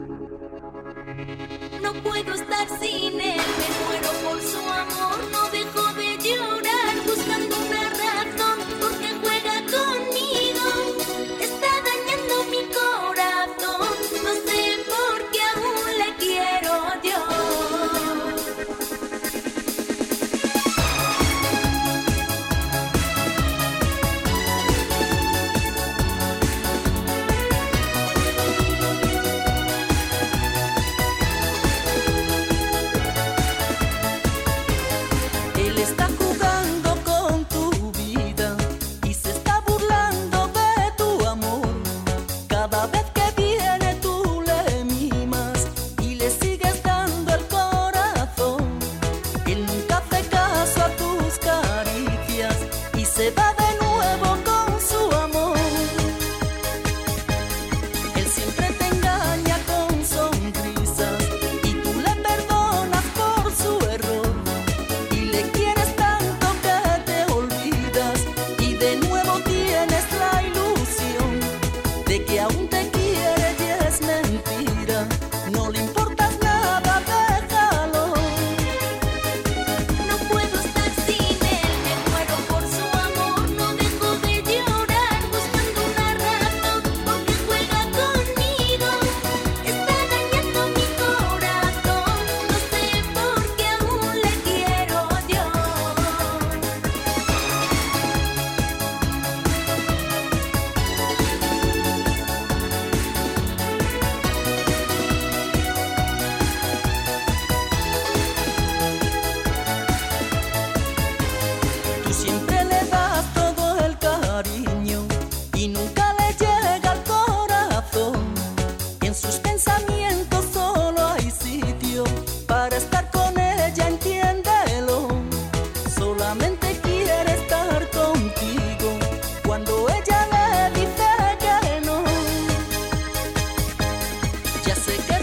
No puedo estar sin él, me muero por su amor, no dejo de llorar buscando una razón, porque juega conmigo, está dañando mi corazón, no sé por qué aún le quiero yo. Él está jugando con tu vida y se está burlando de tu amor. Cada vez que viene tú le mimas y le sigues dando el corazón. Él nunca hace caso a tus caricias y se va de nuevo con su amor. Él siempre te engaña con sonrisas y tú le perdonas por su error. Y le quieres tanto que te olvidas y de nuevo tienes la ilusión de que aún te quiere y es mentira. No le importas nada, déjalo. No puedo estar sin él, me muero por su amor, no dejo de llorar buscando una razón, porque juega conmigo, está dañando mi corazón, no sé por qué aún le quiero yo. Tú siempre le das todo el cariño y nunca le llega al corazón. Y en sus pensamientos solo hay sitio para estar con ella, entiéndelo. Solamente quiere estar contigo cuando ella le dice que no. Ya sé que